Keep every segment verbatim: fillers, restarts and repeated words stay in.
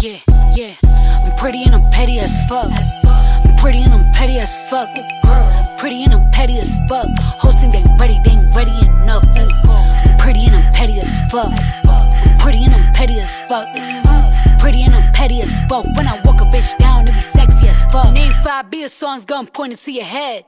Yeah, yeah. I'm pretty and I'm petty as fuck. I'm pretty and I'm petty as fuck. Pretty and I'm petty as fuck. Hosting, they ain't ready, they ain't ready enough. I'm pretty and I'm petty as fuck. I'm pretty and I'm petty as fuck. Pretty and I'm petty as fuck. When I walk a bitch down, it be sexy as fuck. Name five beer songs, gun pointed to your head.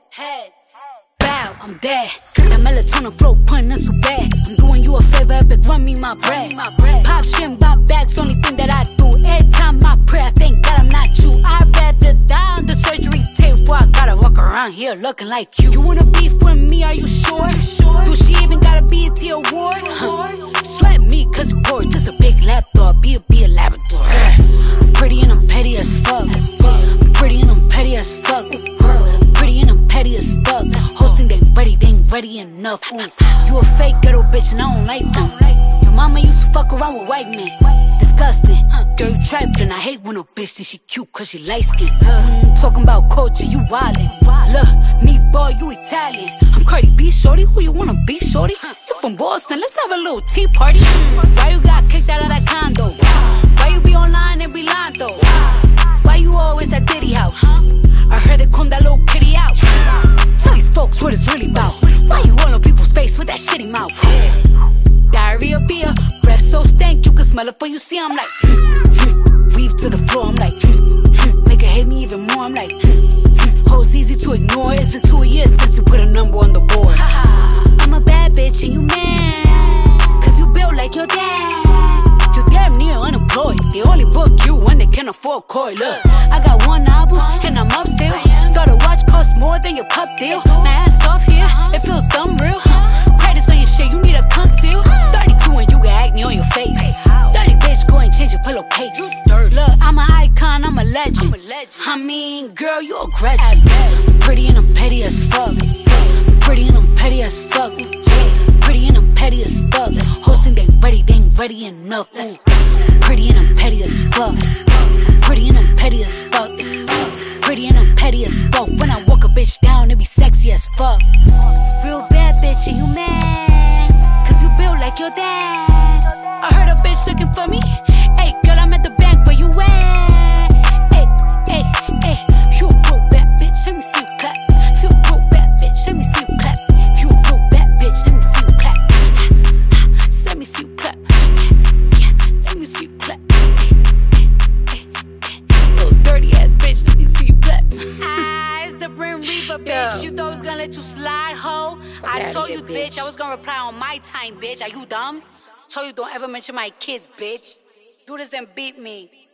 Bow, I'm dead. That melatonin flow putting us so bad. I'm doing you a favor, epic, run me my bread. Pop shit and bop bags, only thing that I do. Every time I pray, I thank God I'm not you. I'd rather die on the surgery table before I gotta walk around here looking like you. You wanna beef with me, are you sure? Do she even gotta be a T award? Huh. Sweat me cause you bored, just a big lapdog, be a, be a Labrador. I'm pretty and I'm petty as fuck. I'm pretty and I'm petty as fuck. Pretty and I'm petty as fuck. Hosting, they ain't ready, they ain't ready enough. Ooh. You a fake ghetto bitch and I don't like them. Your mama used to fuck around with white men. Disgusting. Girl, you trapped and I hate when a bitch think she cute cause she light skin. Mm, talking about culture, you wildin'. Look, me boy, you Italian. I'm Cardi B, shorty, who you wanna be, shorty? You from Boston, let's have a little tea party. Why you got kicked out of that condo? Why you be online and be lying though? Why you always at Diddy house? I heard they come that little kitty out. Tell these folks what it's really about. Why you all on people's face with that shitty mouth? Diarrhea beer, breath so stank you can smell it before you see. I'm like, weave to the floor. I'm like, make her hate me even more. I'm like, hoes easy to ignore. It's been two years since you put a number on the board. I'm a bad bitch and you mad cause you built like your dad. You damn near unemployed. They only book you when they can afford koi. Look, I got one album and I'm up still. Thought a watch cost more than your cup deal. Now ass off here, it feels dumb real. Credits on your shit, you need a conceal. thirty-two and you got acne on your face. Dirty bitch, go and change your pillowcase. Look, I'm an icon, I'm a legend. I mean, girl, you a Gretchen. Pretty and I'm petty as fuck. Pretty and I'm petty as fuck. Pretty and I'm petty as fuck. Hosting, they ain't ready, they ain't ready enough. Ooh. Pretty and I'm petty as fuck. Pretty and I'm petty as fuck. Pretty and I'm petty as fuck. When I walk a bitch down, it be sexy as fuck. Real bad bitch and you mad cause you built like your dad. I heard a bitch looking for me. Hey girl, I'm at the bank, where you at? Hey, hey, hey. You a real bad bitch, let me see you clap. If you a real bad bitch, let me see you clap. If you a real bad bitch, let me see you clap. Let me see you clap. Let me see you clap. Little dirty ass bitch, let me see you clap. Ah, it's the Brim Reaper, bitch. You thought I was gonna let you slide, ho? I told you, bitch. bitch, I was gonna reply on my time, bitch. Are you dumb? Told you don't ever mention my kids, bitch. Do this and beat me.